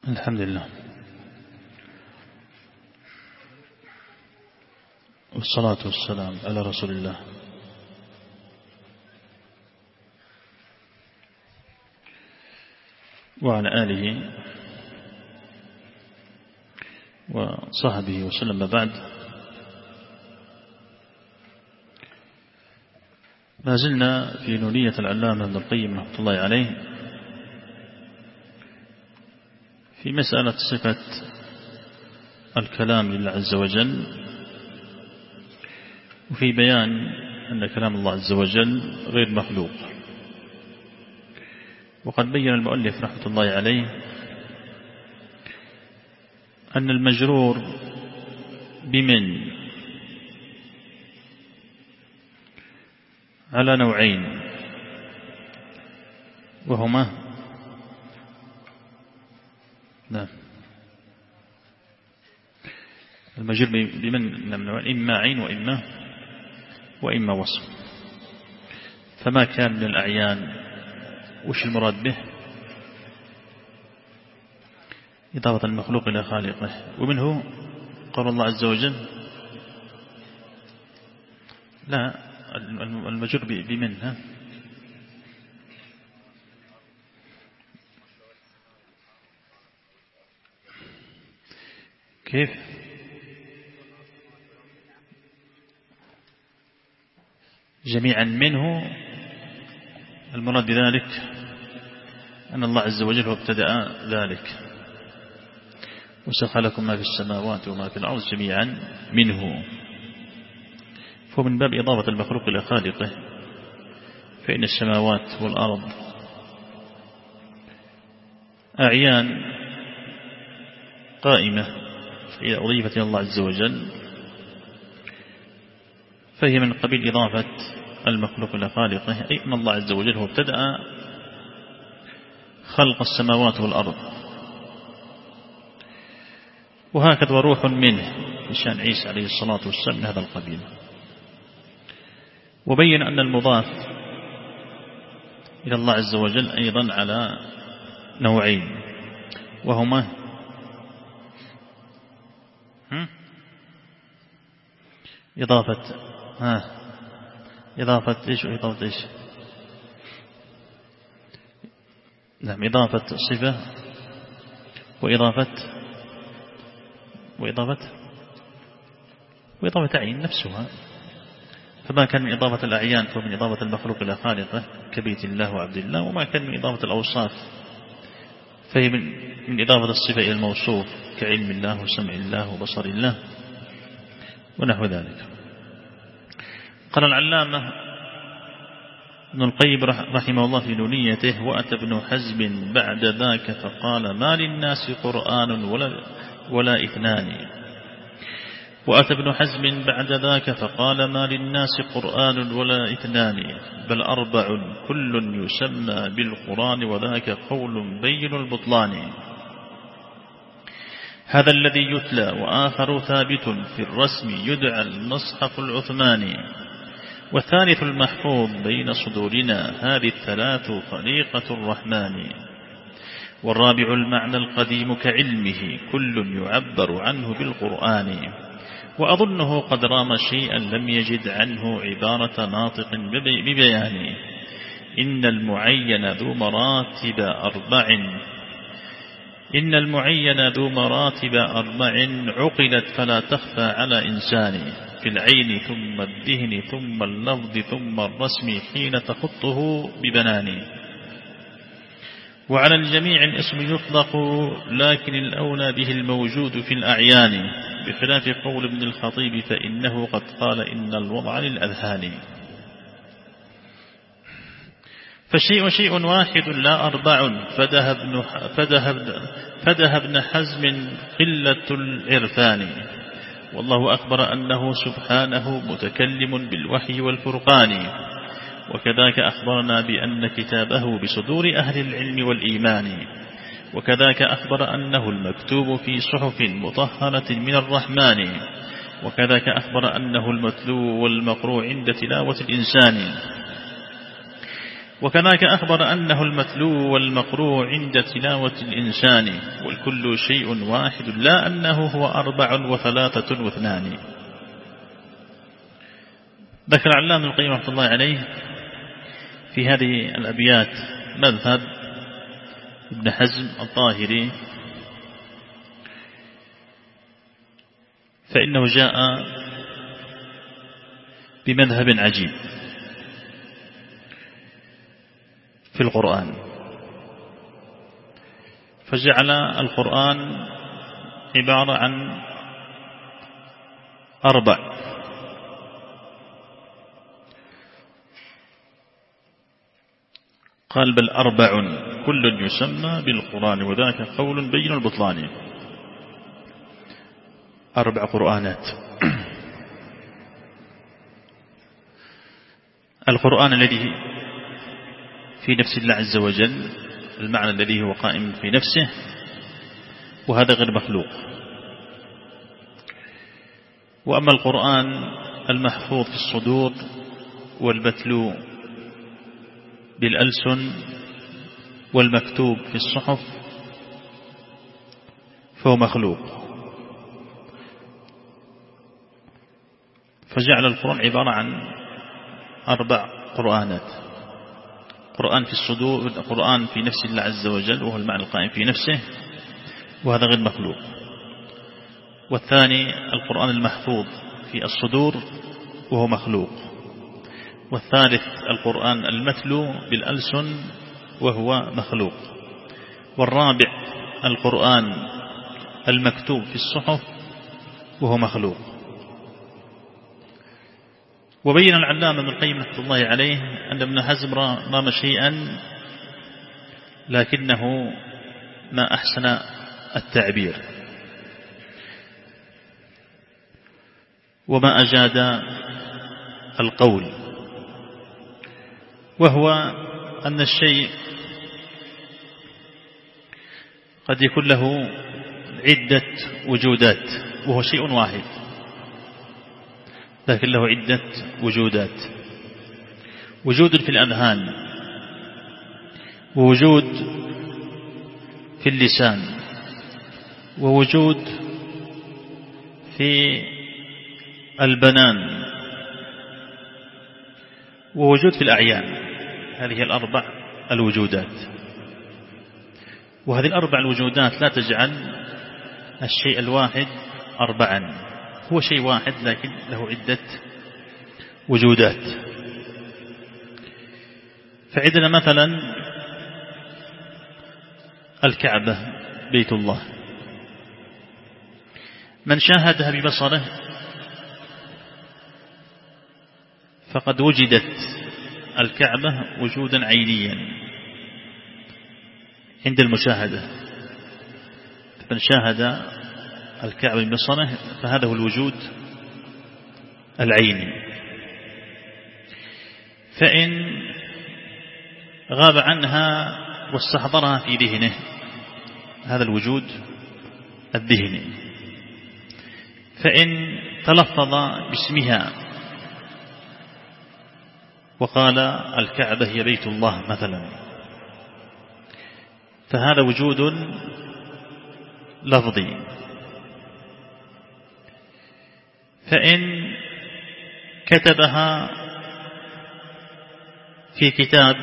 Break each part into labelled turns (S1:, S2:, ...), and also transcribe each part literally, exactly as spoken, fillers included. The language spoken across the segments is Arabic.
S1: الحمد لله والصلاة والسلام على رسول الله وعلى آله وصحبه وسلم. بعد، ما زلنا في نونية العلامة ابن القيم رحمة الله عليه في مسألة صفة الكلام لله عز وجل، وفي بيان أن كلام الله عز وجل غير مخلوق. وقد بين المؤلف رحمة الله عليه أن المجرور بمن على نوعين، وهما نعم المجرور بمن إما عين وإما وإما وصف. فما كان من الأعيان وش المراد به؟ إضافة المخلوق إلى خالقه. ومنه قول الله عز وجل لا المجرور بمن ها كيف؟ جميعا منه. المراد بذلك أن الله عز وجل هو ابتدأ ذلك، وسخر لكم ما في السماوات وما في الأرض جميعا منه، فهو من باب إضافة المخلوق إلى خالقه. فإن السماوات والأرض أعيان قائمة، إذا أضيفت إلى الله عز وجل فهي من قبيل إضافة المخلوق إلى خالقه، أي أن الله عز وجل هو ابتدأ خلق السماوات والأرض. وهكذا روح منه بشأن عيسى عليه الصلاة والسلام من هذا القبيل. وبين أن المضاف إلى الله عز وجل أيضا على نوعين، وهما إضافة ها إضافة إيش وإضافة إيش نعم إضافة صفة وإضافة وإضافة وإضافة عين نفسها. فما كان من إضافة الأعيان فهو من إضافة المخلوق إلى خالقه كبيت الله وعبد الله، وما كان من إضافة الأوصاف فهي من, من إضافة الصفة إلى الموصوف كعلم الله وسمع الله وبصر الله ونحو ذلك. قال العلامة ابن القيم رحمه الله في نونيته: وأتى ابن حزم بعد ذاك فقال ما للناس قرآن ولا, ولا إثنان. وأتى ابن حزم بعد ذاك فقال ما للناس قرآن ولا إثنان، بل أربع كل يسمى بالقرآن وذاك قول بين البطلان. هذا الذي يتلى وآخر ثابت في الرسم يدعى المصحف العثماني، والثالث المحفوظ بين صدورنا هذه الثلاث خليقة الرحمن. والرابع المعنى القديم كعلمه كل يعبر عنه بالقرآن، وأظنه قد رام شيئا لم يجد عنه عبارة ناطق ببيان. إن المعين ذو مراتب أربع إن المعين ذو مراتب أربع عقلت فلا تخفى على إنسان، في العين ثم الذهن ثم اللفظ ثم الرسم حين تخطه ببنان. وعلى الجميع الاسم يطلق لكن الأولى به الموجود في الأعيان، بخلاف قول ابن الخطيب فإنه قد قال إن الوضع للأذهان. فالشيء شيء واحد لا أربع، فذهب فذهب فذهب ابن حزم قلة العرفان. والله أخبر أنه سبحانه متكلم بالوحي والفرقان، وكذاك أخبرنا بأن كتابه بصدور أهل العلم والإيمان، وكذاك أخبر أنه المكتوب في صحف مطهرة من الرحمن، وكذاك أخبر أنه المتلو والمقروء عند تلاوة الإنسان. وكذلك أخبر أنه المتلو والمقروء عند تلاوة الإنسان والكل شيء واحد لا أنه هو أربع وثلاثة واثنان. ذكر علامة ابن القيم رحمة الله عليه في هذه الأبيات مذهب ابن حزم الطاهري، فإنه جاء بمذهب عجيب في القرآن، فجعل القرآن عبارة عن أربع، قال بل أربع كل يسمى بالقرآن وذاك قول بين البطلان. أربع قرآنات. القرآن الذي في نفس الله عز وجل، المعنى الذي هو قائم في نفسه، وهذا غير مخلوق. وأما القرآن المحفوظ في الصدور والمتلو بالألسن والمكتوب في الصحف فهو مخلوق. فجعل القرآن عبارة عن أربع قرآنات: قرآن في الصدور، قرآن في نفس الله عز وجل وهو المعنى القائم في نفسه وهذا غير مخلوق. والثاني القرآن المحفوظ في الصدور وهو مخلوق. والثالث القرآن المتلو بالألسن وهو مخلوق. والرابع القرآن المكتوب في الصحف وهو مخلوق. وبين العلامة ابن القيم رحمة الله عليه أن ابن حزم رام شيئا لكنه ما أحسن التعبير وما أجاد القول، وهو أن الشيء قد يكون له عدة وجودات وهو شيء واحد، لكن له عدة وجودات: وجود في الأذهان، ووجود في اللسان، ووجود في البنان، ووجود في الأعيان. هذه الأربع الوجودات. وهذه الأربع الوجودات لا تجعل الشيء الواحد أربعا، هو شيء واحد لكن له عدة وجودات. فعندنا مثلا الكعبة بيت الله، من شاهدها ببصره فقد وجدت الكعبة وجودا عينيا عند المشاهدة. من شاهد الكعبة ببصره فهذا هو الوجود العيني. فإن غاب عنها واستحضرها في ذهنه هذا الوجود الذهني. فإن تلفظ باسمها وقال الكعبة هي بيت الله مثلا فهذا وجود لفظي. فإن كتبها في كتاب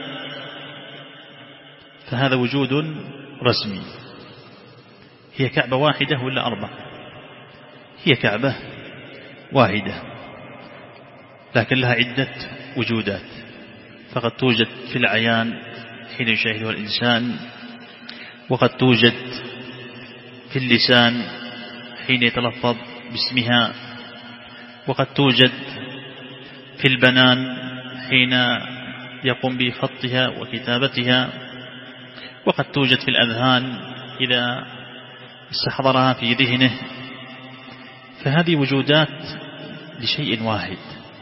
S1: فهذا وجود رسمي. هي كعبة واحدة ولا أربع؟ هي كعبة واحدة لكن لها عدة وجودات، فقد توجد في العيان حين يشاهدها الإنسان، وقد توجد في اللسان حين يتلفظ باسمها، وقد توجد في البنان حين يقوم بخطها وكتابتها، وقد توجد في الأذهان إذا استحضرها في ذهنه. فهذه وجودات لشيء واحد.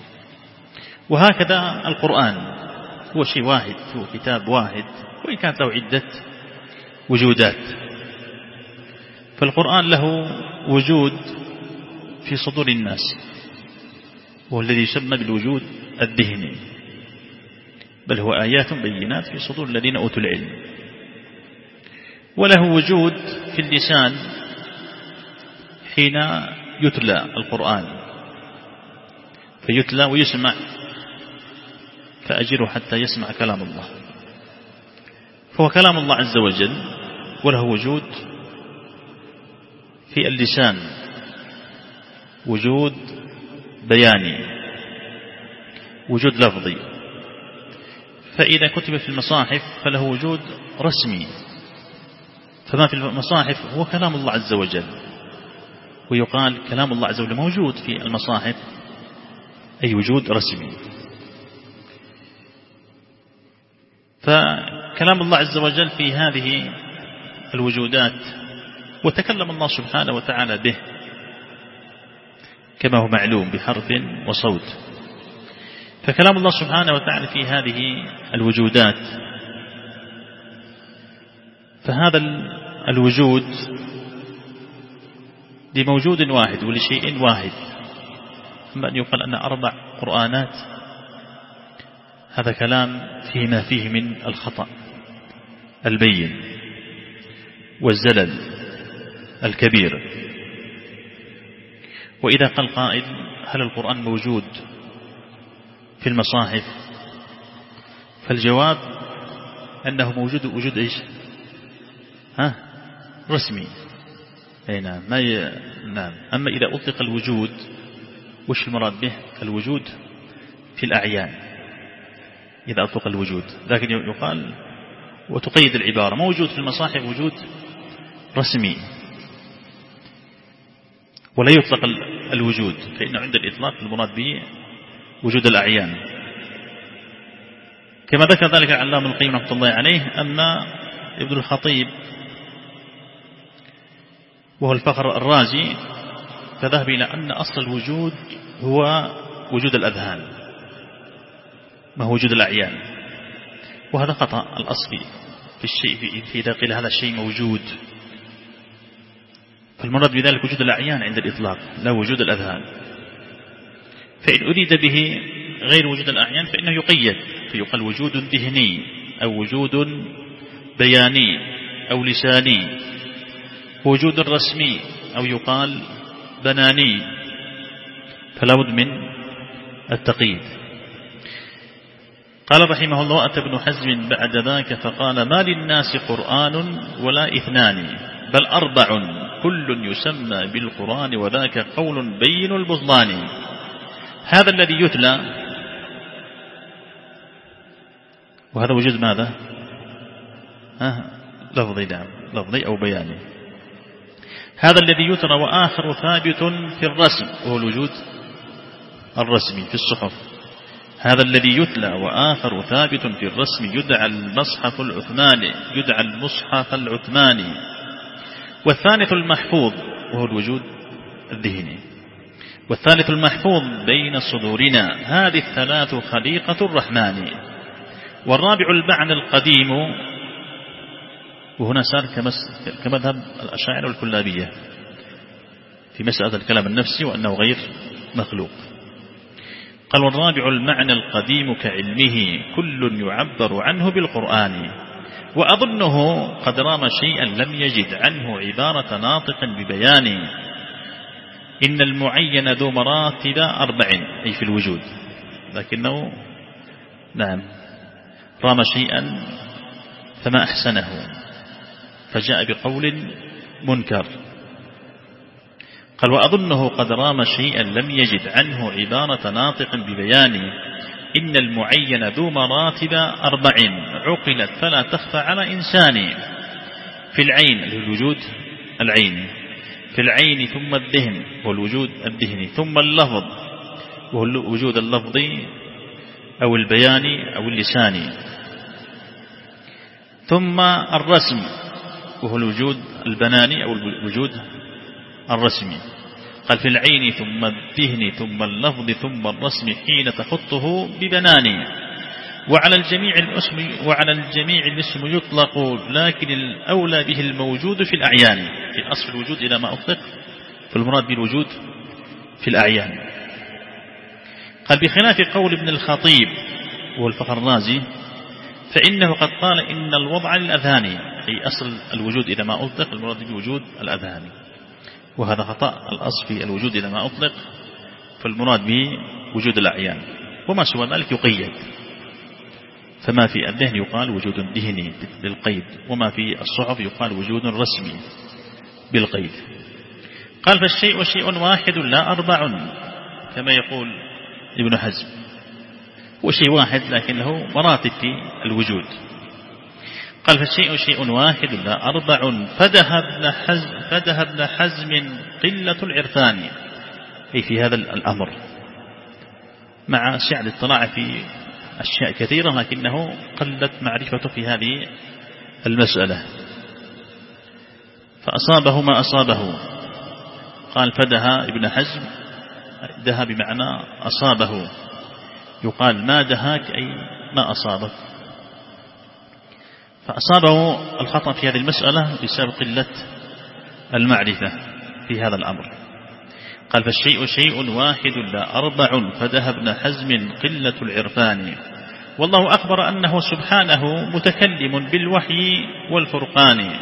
S1: وهكذا القرآن هو شيء واحد، هو كتاب واحد وإن كانت له عدة وجودات. فالقرآن له وجود في صدور الناس وهو الذي يسمى بالوجود الذهني، بل هو آيات بينات في صدور الذين أوتوا العلم. وله وجود في اللسان حين يتلى القرآن، فيتلى ويسمع، فأجره حتى يسمع كلام الله، فهو كلام الله عز وجل، وله وجود في اللسان وجود بياني، وجود لفظي. فإذا كتب في المصاحف فله وجود رسمي، فما في المصاحف هو كلام الله عز وجل، ويقال كلام الله عز وجل موجود في المصاحف، أي وجود رسمي. فكلام الله عز وجل في هذه الوجودات، وتكلم الله سبحانه وتعالى به كما هو معلوم بحرف وصوت. فكلام الله سبحانه وتعالى في هذه الوجودات، فهذا الوجود لموجود واحد ولشيء واحد. أما أن يقال أن أربع قرآنات، هذا كلام فيما فيه من الخطأ البين والزلل الكبير. وإذا قال قائل هل القرآن موجود في المصاحف؟ فالجواب أنه موجود وجود إيش؟ ها؟ رسمي. أي نعم. ما ي... نعم. أما إذا أطلق الوجود، وش المراد به؟ الوجود في الأعيان إذا أطلق الوجود، لكن يقال وتقيد العبارة موجود في المصاحف وجود رسمي، ولا يطلق الوجود، فإن عند الإطلاق المراد به وجود الأعيان، كما ذكر ذلك علامة القيم رحمة الله عليه. أما ابن الخطيب وهو الفخر الرازي فذهب إلى أن أصل الوجود هو وجود الأذهان، ما هو وجود الأعيان، وهذا خطأ الأصل في الشيء في إذا قيل هذا الشيء موجود، فالمراد بذلك وجود الأعيان عند الإطلاق لا وجود الأذهان. فإن أريد به غير وجود الأعيان فإنه يقيد، فيقال وجود ذهني أو وجود بياني أو لساني، وجود رسمي أو يقال بناني، فلا بد من التقييد. قال رحمه الله: أتى ابن حزم بعد ذاك فقال: ما للناس قرآن ولا إثنان بل أربع كل يسمى بالقرآن وذاك قول بين البطلان. هذا الذي يتلى، وهذا وجود ماذا؟ ها لفظي، نعم لفظي أو بياني. هذا الذي يتلى وآخر ثابت في الرسم، وهو الوجود الرسمي في الصحف. هذا الذي يتلى وآخر ثابت في الرسم يدعى المصحف العثماني، يدعى المصحف العثماني. والثالث المحفوظ وهو الوجود الذهني. والثالث المحفوظ بين صدورنا، هذه الثلاث خليقة الرحمن. والرابع المعنى القديم، وهنا صار كمذهب الأشاعرة والكلابية في مسألة الكلام النفسي وأنه غير مخلوق. قال: والرابع المعنى القديم كعلمه كل يعبر عنه بالقرآن، وأظنه قد رام شيئا لم يجد عنه عبارة ناطق ببيان. إن المعين ذو مراتب أربع، أي في الوجود، لكنه نعم رام شيئا فما أحسنه فجاء بقول منكر. قال: وأظنه قد رام شيئا لم يجد عنه عبارة ناطق ببيان. إن المعين ذو مراتب أربع عقلت فلا تخفى على إنسان. في العين الوجود العيني، في العين ثم الذهن والوجود الذهني، ثم اللفظ وهو الوجود اللفظي أو البياني أو اللساني، ثم الرسم وهو الوجود البناني أو الوجود الرسمي. قال: في العين ثم الذهن ثم اللفظ ثم الرسم حين تخطه ببنان. وعلى الجميع الاسم وعلى الجميع الاسم يطلق، لكن الأولى به الموجود في الأعيان. في أصل الوجود إلى ما أطلق فالمراد بالوجود في الأعيان. قال: بخلاف قول ابن الخطيب وهو الفخر الرازي فإنه قد قال إن الوضع للأذهان، أي أصل الوجود إذا ما أطلق المراد بوجود الأذهان، وهذا خطأ. الأصل في الوجود إذا ما أطلق فالمراد به وجود الأعيان، وما سوى ذلك يقيد، فما في الذهن يقال وجود ذهني بالقيد، وما في الصحف يقال وجود رسمي بالقيد. قال فالشيء شيء واحد لا أربع، كما يقول ابن حزم، هو شيء واحد لكن له مراتب في الوجود. قال فالشيء شيء واحد لا أربع، فدها ابن حزم, فدها ابن حزم قلة العرفان، أي في هذا الأمر، مع سعة الاطلاع في أشياء كثيرة لكنه قلت معرفته في هذه المسألة، فأصابه ما أصابه. قال فدها ابن حزم، دها بمعنى أصابه، يقال ما دهاك أي ما أصابك، فأصابه الخطأ في هذه المسألة بسبب قلة المعرفة في هذا الأمر. قال فالشيء شيء واحد لا أربع، فدها ابن حزم قلة العرفان، والله أخبر أنه سبحانه متكلم بالوحي والفرقان.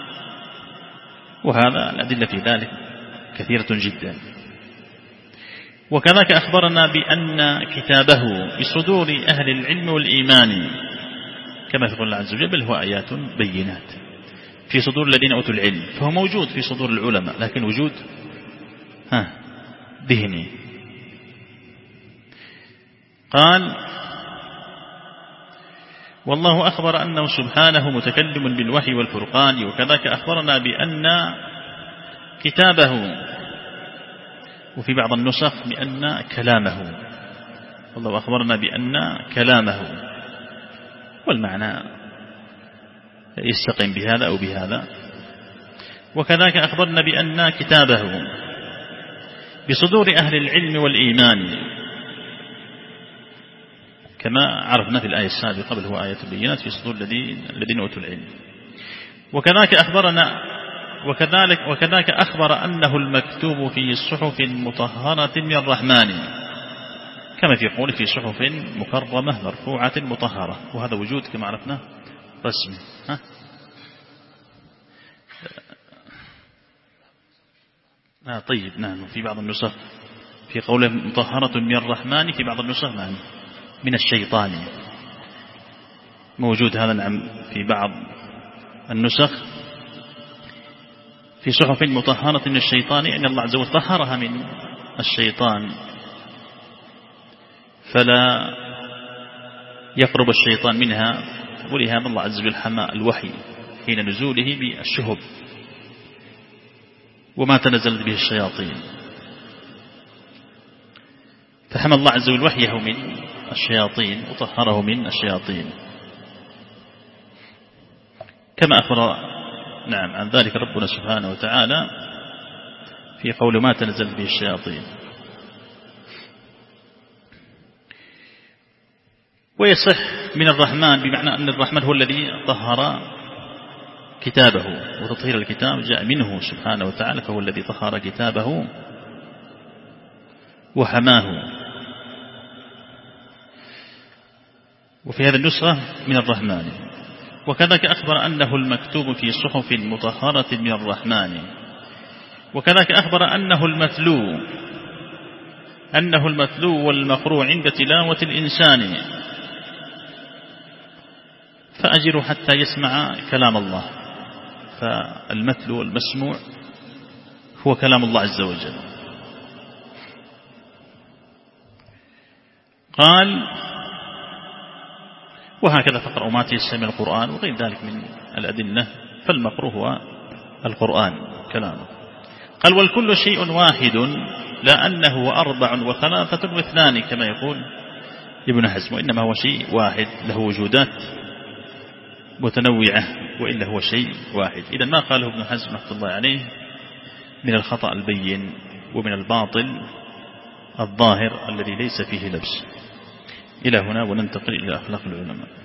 S1: وهذا الأدلة في ذلك كثيرة جدا. وكذلك أخبرنا بأن كتابه بصدور أهل العلم والإيمان، كما يقول الله عز وجل بل هو آيات بينات في صدور الذين أوتوا العلم، فهو موجود في صدور العلماء لكن وجود ها ذهني. قال والله أخبر أنه سبحانه متكلم بالوحي والفرقان، وكذلك أخبرنا بأن كتابه، وفي بعض النسخ بأن كلامه، والله أخبرنا بأن كلامه، والمعنى يستقيم بهذا أو بهذا. وكذلك أخبرنا بأن كتابه بصدور أهل العلم والإيمان، كما عرفنا في الآية السابقة بل هو آية بينات في صدور الذين أوتوا العلم. وكذلك أخبرنا وكذلك, وكذلك أخبر أنه المكتوب في صحف مطهرة من الرحمن، كما في قوله في صحف مكرمة مرفوعة مطهرة، وهذا وجود كما عرفنا رسمي. ها؟ آه طيب نعم، في بعض النسخ في قوله مطهرة من الرحمن، في بعض النسخ نعم من الشيطان، موجود هذا نعم في بعض النسخ في صحف مطهرة من الشيطان، أن الله عز وجل طهرها من الشيطان فلا يقرب الشيطان منها، ولهذا الله عز وجل حمى الوحي حين نزوله بالشهب وما تنزلت به الشياطين، فحمى الله عز وجل وحيه من الشياطين وطهره من الشياطين، كما أخبر نعم عن ذلك ربنا سبحانه وتعالى في قول ما تنزل به الشياطين. ويصح من الرحمن بمعنى أن الرحمن هو الذي طهر كتابه، وتطهير الكتاب جاء منه سبحانه وتعالى، فهو الذي طهر كتابه وحماه. وفي هذا النسخة من الرحمن. وكذلك أخبر أنه المكتوب في صحف مطهرة من الرحمن. وكذلك أخبر أنه المتلو أنه المتلو والمقروء عند تلاوة الإنسان، فأجر حتى يسمع كلام الله، فالمتلو والمسموع هو كلام الله عز وجل. قال وهكذا فقرأوا ما تيسر من القرآن وغير ذلك من الأدلة، فالمقروء هو القرآن كلامه. قال والكل شيء واحد لا أنه أربع وثلاثة واثنان كما يقول ابن حزم، وإنما هو شيء واحد له وجودات متنوعة، وإلا هو شيء واحد. إذا ما قاله ابن حزم رحمة الله عليه من الخطأ البين ومن الباطل الظاهر الذي ليس فيه لبس. إلى هنا وننتقل إلى أخلاق العلماء.